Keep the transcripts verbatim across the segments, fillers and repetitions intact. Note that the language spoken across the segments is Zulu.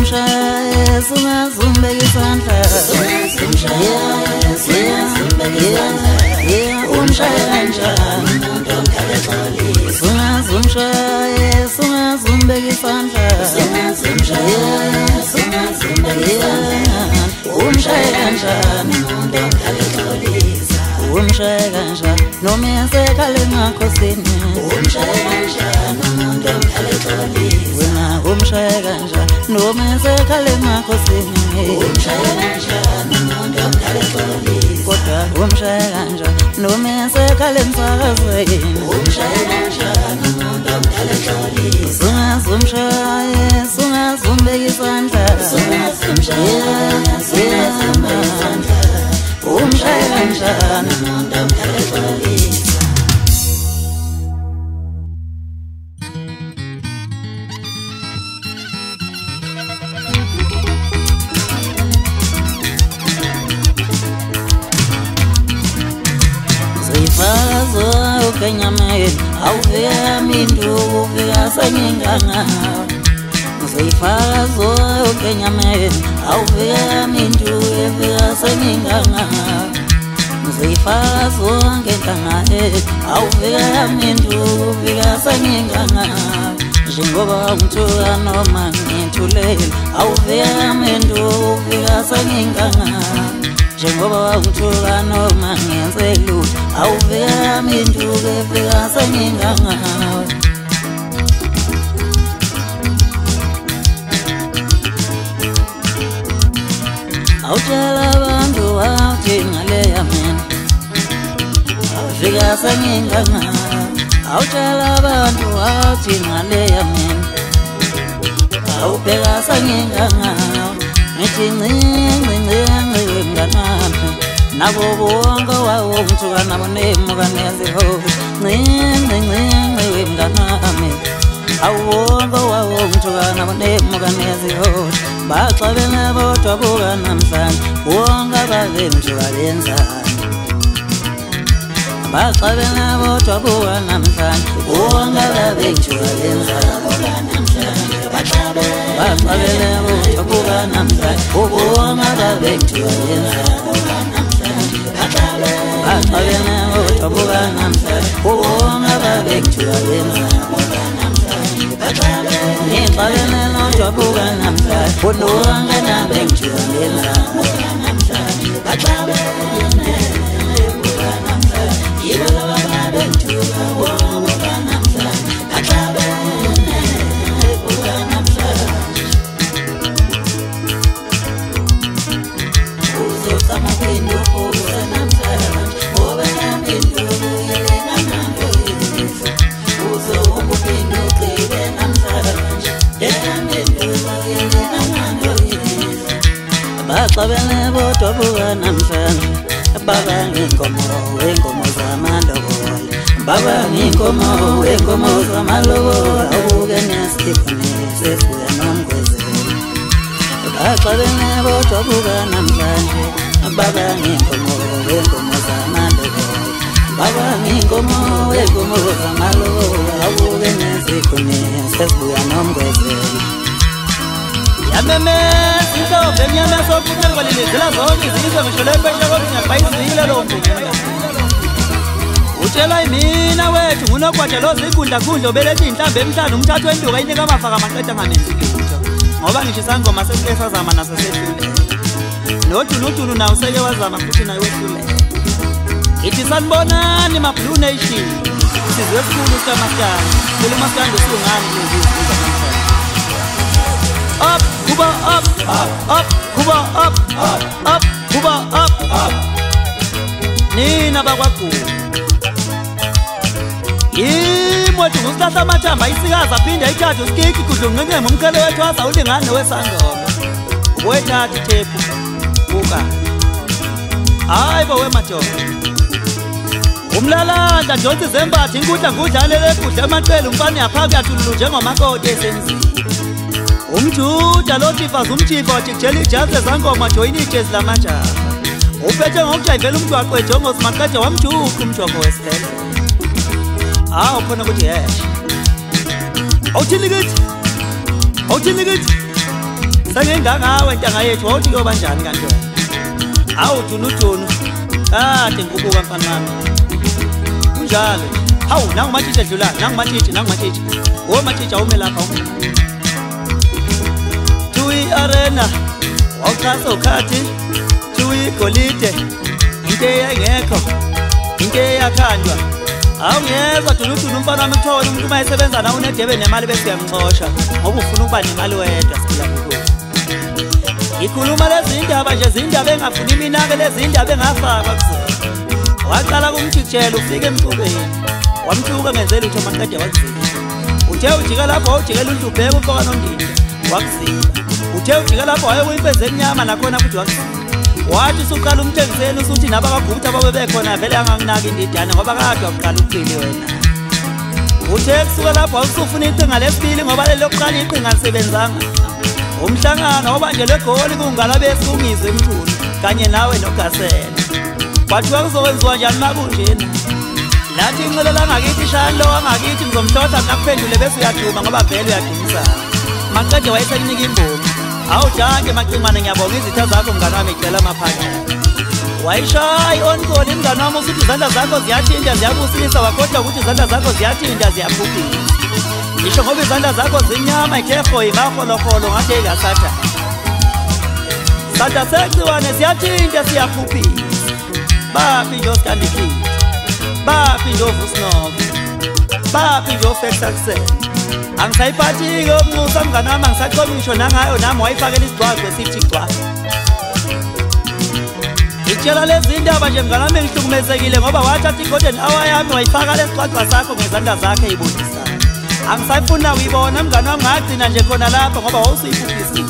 Sungazumshaya, sungazumbeka isandla. Sungazumshaya, sungazumbeka isandla. Yeah, umshaya kanjani umuntu omdala exolisa. Sungazumshaya, sungazumbeka isandla. Sungazumshaya, sungazumbeka isandla. Umshaya kanjani umuntu omdala exolisa. Umshaya kanjani noma esekhala emakhosini. Umshaya kanjani umuntu omdala exolisa. Wena umshaya kanjani noma esekhala emakhosini. Umshaya kanjani umuntu omdala exolisa. Kodwa umshaya kanjani noma esekhala emsakazweni. Umshaya kanjani umuntu omdala exolisa. Sungazumshaya, sungazumbeka isandla. Sungazumshaya, sungazumbeka isandla. Umshaya kanjani umuntu omdala exolisa. Zifazo ukenyameni awuvea mindu uvea sanyinganga. Zifazo ukenyameni awuvea mindu uvea sanyinganga. Zifazo ngentanga awuvea mindu uvea sanyinganga. Jingoba umthula noma ngithulele awuvea mindu uvea sanyinganga. Jengoba umthula noma ngenze lutho awuvea mindu uvea sanyinganga. Awutshela abantu awuthi ngaleya mina awufika sanyinganga. Awutshela abantu awuthi ngaleya mina awubheka sanyinganga. Ngithi ncinci ncinci mnganami nabo bonke wawo umthuka nabo nemuka nezihobe. Ncinci ncinci mnganami awonke wawo umthuka nabo nemuka nezihobe. Baxabene bodwa buka namhlanje wonke ababemthuka lenzani. Baxabene bodwa buka namhlanje wonke ababemthuka lenzani. Baxabene bodwa buka namhlanje wonke ababemthuka lenzani. Baxabene bodwa buka namhlanje wonke ababemthuka lenzani. Ngiqabene nodwa buka namhlanje wonke ababemthuka lenzani. Baxabene buka namhlanje yibo laba ababemthuka buka namhlanje. Baxabene buka namhlanje uzozama kwinduku namhlanje ngoba nampinduku yena nandoyisa. Uzowumba upinduku namhlanje yena mpinduku yena nandoyisa. Baxabene bodwa buka namhlanje baba nginkomo wenkomo zamalobolo. Baba nginkomo wenkomo zamalobolo. Awuke nesitikhoni sefuya nomgwezelo. Baxabene bodwa buka namhlanje baba nginkomo wenkomo zamalobolo. Baba nginkomo wenkomo zamalobolo. Awuke nesitikhoni sefuya nomgwezelo. Yameme intombi emnyama sokuphela kwalilizela zonke izizwe ngisho lephesha kodwa ngiyabhayizile lo mvunyela. Utshela imina wethu ngunogwaja lozigunda gundla obelethe inhlambe emhlanje umthathu wenduka inika amafaka amaqeda ngamenzi lutho. Ngoba ngisho isangoma sesike sazama naso sethulele. Nodunudunu nawo seke wazama futhi naye wethulele. Ithi sanibonani ma Blue Nation. Sizwe esikhulu sikaMaskandi. Kulo Maskandi usungani ngizizwa namhlanje. Up, kuba up, up, up, kuba up, up, up, kuba up, up. Nina bakwaGulu. Imothu ngusihla amathamba isikaza aphinda ithathe usikiki kudlunqenqema umkhele wethu asawulingane wesangoma. Wethatha ithepu buka. Hayi bo wemajola. Umlalanda Johnson Zembathi inkundla ngudlalele kudla emaqela umfana yaphaka yathululu njengomakoti esenzini. Umjuda lotifaza umthifa wathi kujela ijazi lezangoma join ijezi lamajaha. Uphethe ngokujayivela umgwaqo ejongo simaqeda wamjuka umjongo wesibhedlela. Hawu khona ukuthi yesh. Awuthini kithi? Awuthini kithi? Sengengangawe ntanga yethu wawuthi kuyoba njani kanti wena? Hawu Junujunu, kade ngikubuka mfana wami. Kunjalo. Hawu nangu matshitshi edlulayo, nangu matshitshi, nangu matshitshi. Oh matshitshi awume lapha. Tui arena, wawuxhasa ukhathi, tui golide, into engekho, into eyakhandwa. Awungezwa Junujunu umfana wami kuthiwa umuntu uma esebenza nawe unedebe nemali bese uyamxosha ngoba ufuna ukuba nemali wedwa siphila kulo. Ikhuluma lezi indaba nje izindaba engafuni iminake lezi indaba engafakwa kuzona. Waqala kumjikijela ufike emcubeni. Wamthuka ngenzela utho maqede wakuzila. Uthe ujika lapho ujikela uNdubheka ufoka noNdindi wakuzila. Uthe ujika lapho waye uyimpenze enyama nakhona futhi wakuzila. Wathi usuqala umthengiseni usuthi naba bagubutha babe bekhona vele anganginaki indidane ngoba kade waqala uqile wena. Uthe kusuka lapho usufuna iqhinga lesibili ngoba lelo lokuqala iqhinga lisebenzanga. Umhlangano ngoba nje legoli kungala besungizwe emthuni kanye nawe noGasela. Kwathiwa kuzokwenziwa njani makunjena? Lathi incelela ngakithi shaya lo angakithi ngizomhlotha nakuphendule bese uyaduma ngoba vele uyadumisa. Maqede wayesenika imbongi. Awu jange macimane ngiyabonga izitha zakho mngani wami icela amaphakade. Wayishaya onkoli mngani wami usithi izandla zakho ziyathinta ziyabusisa wakhohlwa ukuthi izandla zakho ziyathinta ziyaphuphisa. Ngisho ngoba izandla zakho zinyama ikhefo imaholokolo ngathi ekasatha. Sanda sekuthiwane siyathinta siyaphuphisa. Baphi nje osikandikile. Baphi nje ovusinobe. Baphi nje ofexakusela. Angisayiphathi-ke umnxusa mngani wami angisaqobi ngisho nangayo nami wayifakela isigcwagcwe sithi gcwa. Ngitshela lezi ndaba nje mngani wami ngihlukumezekile ngoba wathatha i-golden hour yami wayifaka lesigcwagcwa sakho ngezandla zakhe ey'bonisayo. Angisayifuna uyibona mngani wami ngagcina nje khona lapho ngoba wawusuyiphuphisiwe.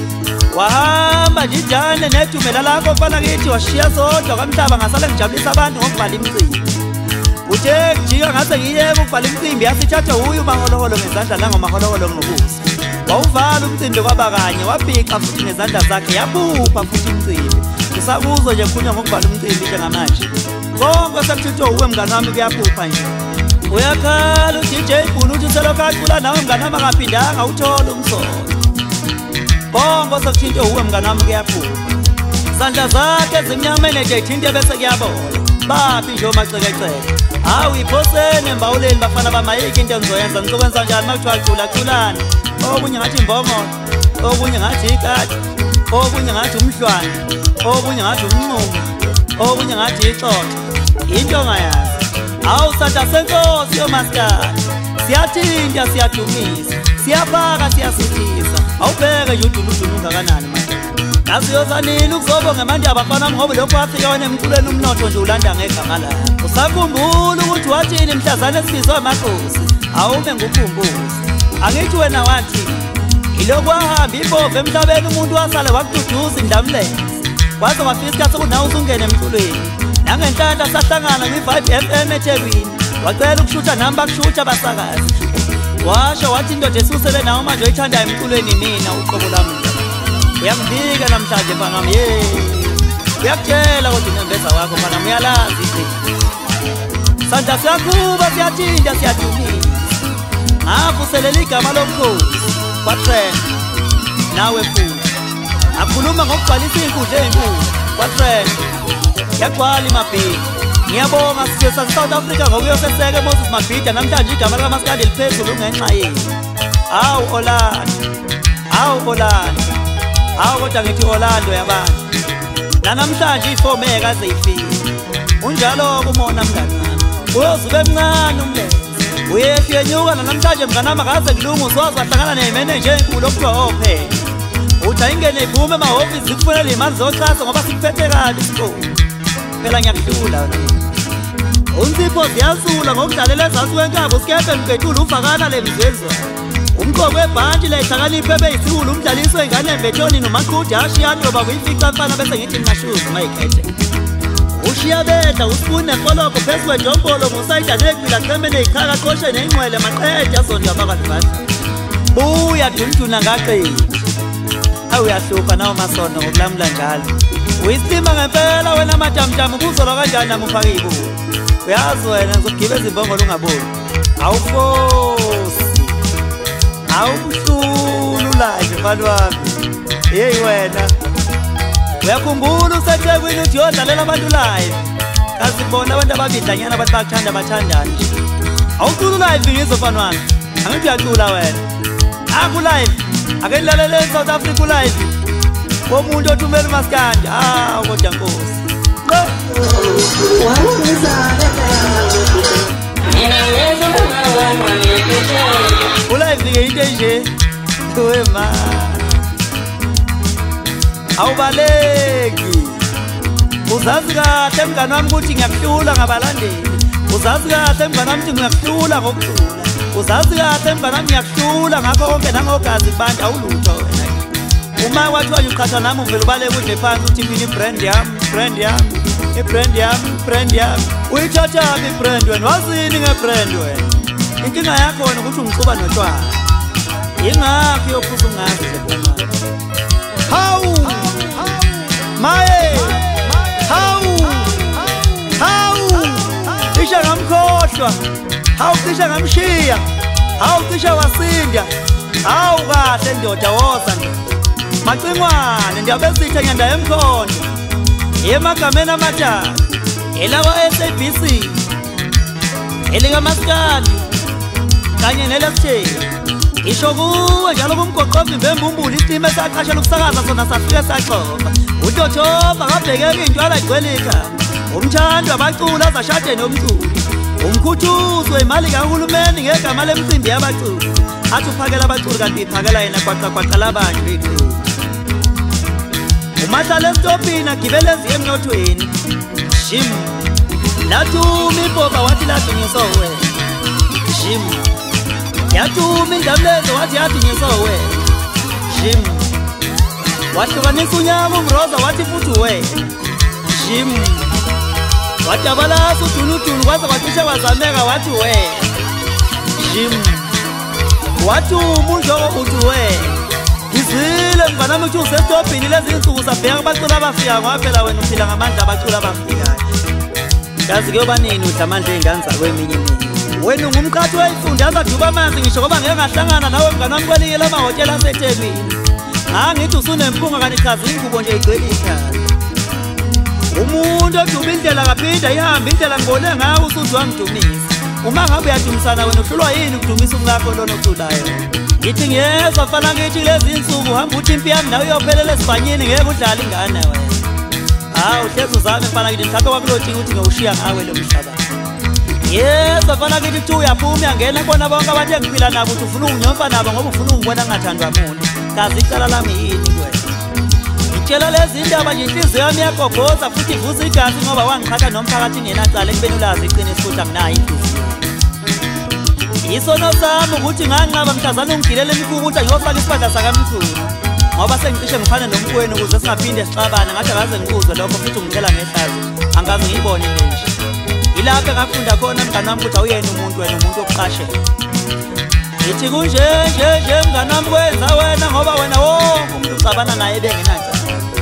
Wahamba nje ijane nedumela lakho mfana kithi washiya sodwa kwamhlaba ngasale ngijabulisa abantu ngokuvala imicimbi. Uthe kujika ngase ngiyeke ukuvala imicimbi yasithatha uyu maholoholo ngezandla nangomaholoholo ngobuso. Wawuvala umcimbi kwaba kanye wabhiqa futhi ngezandla zakhe yaphupha futhi imicimbi. Usakuzwa nje kukhulunywa ngokuvala umcimbi njengamanje. Konke sekuthitho uwe mngani wami kuyaphupha nje. Uyakhala u-D J Bhunu uthi uselokhu acula nawe mngani wami angaphindanga uthole umsolo. Bongo sekuthinte uwe mngani wami kuyaphupha. Izandla zakhe zimnyamene nje ithinte bese kuyabola. Baphi nje omacekeceke. Hawu iphosene embawuleni bafana bamayiki into engizoyenza ngizokwenza njani makuthiwa cula culana. Okunye ngathi imbongolo, okunye ngathi ikati, okunye ngathi umhlwane, okunye ngathi umnqumo, okunye ngathi ixoxo. Into ongayazi. Awu sanda senkosi yomaskandi. Siyathinta siyadumisa, siyapaka siyasithisa. Awubheke nje uDunudunu ungakanani manje. Yazi yoza nini ukuzobonga manje abafana ngoba lokho afika wena emculweni umnotho nje ulanda ngegama lakho. Usakhumbula ukuthi wathini mhlazane sibizwa amakhosi. Awume ngukhumbuse. Angithi wena wathi ilokhu ahamba ibove emhlabeni umuntu wasale wakududuza indamlenze. Kwaze wafika isikhathi sokuthi nawe usungene emculweni. Nangenhlanhla sahlangana nge-Vibe F M eThekwini. Wacela ukushutha nami bakushutha abasakazi. Washo wathi indoda esusele nawe manje oyithandayo emculweni mina uqobo lami. Uyangibika namhlanje mfana wami ye. Uyakutshela kodwa unembeza wakho mfana uyalazi iqiniso. Sanda siyakuba siyathinta siyadumisa. Ngavuselela igama lomkhosi kwaTrend nawe futhi. Akhuluma ngokugcwalisa inkundla enkulu kwaTrend. Yagcwala iMabhida. Ngiyabonga sizwe sase-South Africa ngokuyoseseka eMoses Mabhida namhlanje igama likaMaskandi liphezulu ngenxa yenu. Hawu Orlando. Hawu Orlando. Hawu kodwa ngithi Orlando yabantu. Nanamhlanje ifomu ekaze ifike. Unjalo-ke umona mngani wami. Uyozuba emncane umlenze. Uyehla uyenyuka namhlanje mngani wami akaze kulunga uswazi wahlangana neyimeneja enkulu okuthiwa ophela. Uthi ayingene iphume emahhovisi zikufunela iy'mali zoxhaso ngoba sikuphethe kabi isikole. Phela ngiyakuhlula wena. Unsipho ziyazula ngokudlalela ezansi kwenkabo usikephe mgedula ufakana le mzwezwa. Umqobo webhantshi lehlakaniphe ebeyisiwula umdlaliso wengane embethoni nomaqhudi ashiyani yoba kuyifica mfana bese ngithi ngingashuzi mayikhethe. Ushiya bedla usifune nefoloko phezu kwedombolo ngosayida negbila cheme neyikhaka qoshe neyinqwele maqede azonto abakadibadla. Buya Dunudunu ngaqedi. Awu uyahlupha nawo masondo ngokulamula njalo. Uyisima ngempela wena madamdamu kuzola kanjani nami ufake ibuko. Uyazi wena ngizogibeza imbongolo ungaboni. Awufosi. Awubuhlulu live mfana wami. Hey wena. Uyakhumbula useThekwini uthi yodlalela abantu live. Kasibona abantu ababidlanyana abantu bakuthanda bathandana. Awucula live ngizo mfana wami. Angithi uyacula wena. Aku live. Ake nilalele eSouth Africa live. Komuntu othumela uMaskandi. Ah kodwa Nkosi. Ulive ke into nje. Wema. Awubaleki. Uzazi kahle mngani wami ukuthi ngiyakuhlula ngabalandeli. Uzazi kahle mngani wami ukuthi ngiyakuhlula ngokucula. Uzazi kahle mngani wami ngiyakuhlula ngakho konke nangogazi kubantu awulutho wena. Uma wathiwa uqhatha nami uvela ubaleke udle phansi uthi mina ibrand yami, brand yami, ibrand yami, brand yami. Uyithatha yami ibrand wena, wazini ngebrand wena. Inkinga yakho wena ukuthi ungixuba notshwala. Yingakho yophuza ungazi nje mfana. Hawu! Maye! Hawu! Hawu! Isha ngamkhohlwa. Hawu cisha ngamshiya. Hawu cisha wasinda. Hawu kahle ndoda woza nje. Macingwane ndiyabesitha nyanda emkhondo. Yemagameni amathathu. Elawa S A B C. Elika Maskandi. Kanye nelesitheli. Isho kuwe njalo kumgoqozi mbembumbulu isitime saqashela ukusakaza sona safike saxoxa. Utothoba ngabhekeka intwala igcwele ikhaya. Umthando abaculi azashade nomculi. Umkhuthuzo imali kahulumeni ngegama lemicimbi yabaculi. Athi uphakela abaculi kanti iphakela yena kwaqa kwaqa labanye beculi. Umahlala esitopini agibele eziye emnothweni. Shim. Lathuma ibhoba wathi ladunyiswa wena. Shim. Yathuma indamlezo wathi yadunyiswa wena. Shim. Wahlukanisa unyama umroza wathi futhi wena. Shim. Wadabalasa udunudunu kwaze kwacishe wazameka wathi wena. Shim. Wathuma unjoko uthi wena. Ngizile mngani wami uthi usetopini lezi insuku sabheka abaculi abafika ngoba phela wena uphila ngamandla abaculi abafikayo. Yazi kuyoba nini udla amandla ey'ngane zakweminye imizi. Wena ungumqhathi wayifunda azaduba amanzi ngisho ngoba ngeke ngahlangana nawe mngani wami kwelinye lamahhotela aseThekwini. Ngangithi usunemphunga kanti chaza ingubo nje igcwele ikhaya. Umuntu oduba indlela kaphinda ihamba indlela ngibone ngawo usuthi wangidumisa. Uma ngabe uyadumisana wena uhlulwa yini ukudumisa umngakho lona oculayo? Ngithi ngiyezwa fana ngithi lezi insuku hamba uthi impi yami nawe uyophelela esibhanyeni ngeke udlale ingane wena. Hawu uhlezi uzame mfana ngithi mhlawumbe kwakuloti ukuthi ngiyawushiya ngawe lo mhlaba. Yezwa fana ngithi kuthi uyaphuma uyangena kubona bonke abantu engiphila nabo uthi ufuna unginyomfa nabo ngoba ufuna ungibona ngathandwa muntu. Kazi icala lami yini wena? Ngitshela lezi indaba nje inhliziyo yami iyagobhoza futhi ivuza igazi ngoba wangiqhatha nomphakathi ngenacala ekubeni ulazi iqiniso futhi anginayo inhliziyo. Isono sami ukuthi nganqaba mhlazana ungigilele imikukuthi ngiyofaka isibanda sakamthulu. Ngoba sengicishe ngifana nomkwenu ukuze singaphinde sixabane ngathi akaze ngikuzwe lokho futhi ungithela ngehlazo. Angaze ngiyibone nje. Ilapho engafunda khona mngani wami ukuthi awuyena umuntu wena umuntu oqashela. Ngithi kunje nje nje mngani wami kwenza wena ngoba wena wonke umuntu ucabana naye bengenantsha.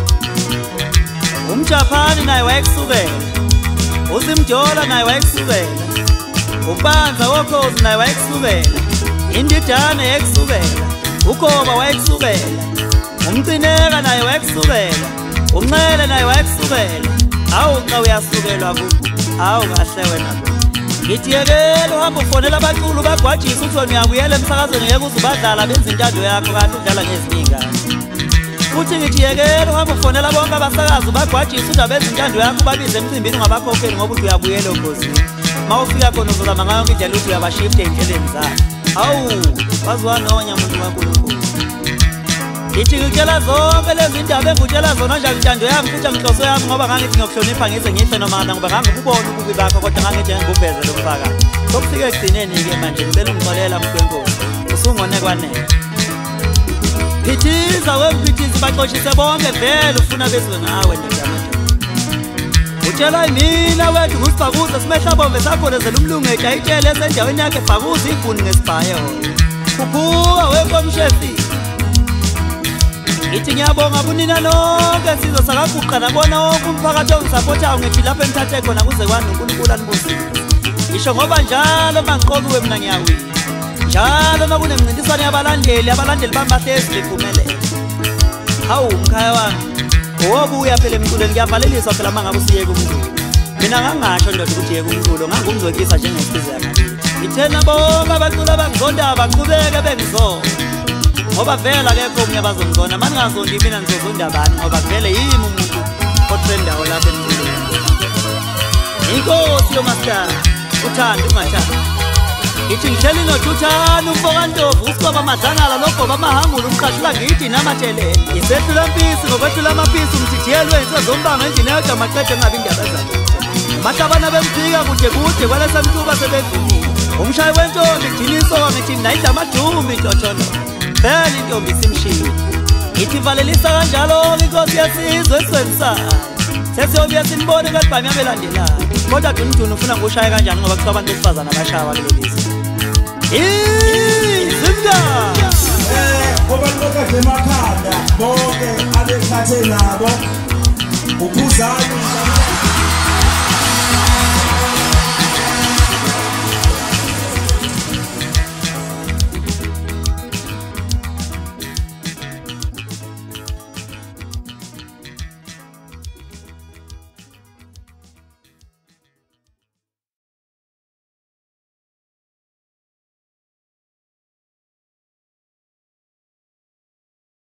UmJapani naye wayekusukela. UZimjola naye wayekusukela. Ubanza wokhozi naye wayekusukela. Indidana yayekusukela. Ukhoba wayekusukela. Umcineka naye wayekusukela. Umncele naye wayekusukela. Awu cha uyasukelwa ku. Awu kahle wena. Ngithi yekela uhamba ufonela abaculi bagwajisa uthi wena uyabuyela emsakazweni ngeke uze ubadlala benza intando yakho kanti udlala ngezinye ingane. Futhi ngithi yekela uhamba ufonela bonke abasakazi bagwajisa uthi abenza intando yakho babize emcimbini ngabakhokheli ngoba uthi uyabuyela okhosini. Mawufika khona uzozama ngayo indlela ukuthi uyabashifta endleleni zabo. Hawu waziwa nonya umuntu kaNkulunkulu. Ngithi ngitshela zonke lezi ndaba engutshela zona nje intando yami futhi ngihloso yami ngoba ngangithi ngiyokuhlonipha ngize ngihle noma ngoba ngangikubona ububi bakho kodwa ngangithi ngikuveze lokufakazi. Sokufika ekugcineni ke manje ngibela ungixolela mkwenkosi. Usungone kwanele. Phithiza wemphithizi baxoshise bonke vele ufuna bezwe ngawe ndodana. Utshela mina wethu ngusibhakuza simehla bombe sakhonezela umlungeti ayitshele esendaweni yakhe bhakuza ifuni ngesibhayo. Kuphuka wenkomshefi. Ngithi ngiyabonga bunina lonke sizwe sakaguqa nabona wonke umphakathi ongisapothayo ngithi lapho engithathe khona kuze kwani uNkulunkulu anibusise. Ngisho ngoba njalo mangiqokiwe mina ngiyawina. njalo makunemncintiswane yabalandeli abalandeli bamahlezi bephumelele. Hawu mkhaya wami obuya phela emculweni kuyavaleliswa phela mangabe usiyeke umculo. Mina ngangasho ndoda ukuthi yeke umculo ngangumzokisa njengesifizi yami. Ithena bonke abaculi abangizonda baqhubeke bengizona ngoba vele akekho omunye abazongizona manje ngazondi mina ngizozonda bani ngoba vele yimi umuntu otrendayo lapha emculweni. Inkosi yomaster uthanda ungathanda ithi ngishela inoThuthana umfokantovu usigoba amadlangala nogoba amahangula umqashula ngithi namathelele isehlula mpisi ngokwethula amapisi umthithiyelwe insezombanga endini yodwa amaqede engabi indaba zakhe amahlabana bemphika kude kude kwalesamthuba sebedlulile umshayi wentombi kujiniso ngithi nayidla amadumbi intotholo phela intombi simshile ithi valelisa kanjalo inkosi yesizwe eswensayo sesiyobuya sinibone kalibhami abelandelayo kodwa Dunudunu ufuna ngushaye kanjani ngoba kuthiwa abantu besifazana abashaya kulelizwe. Izinga eh ngoba lokade emakhanda bonke abekhathe nabo uphuzani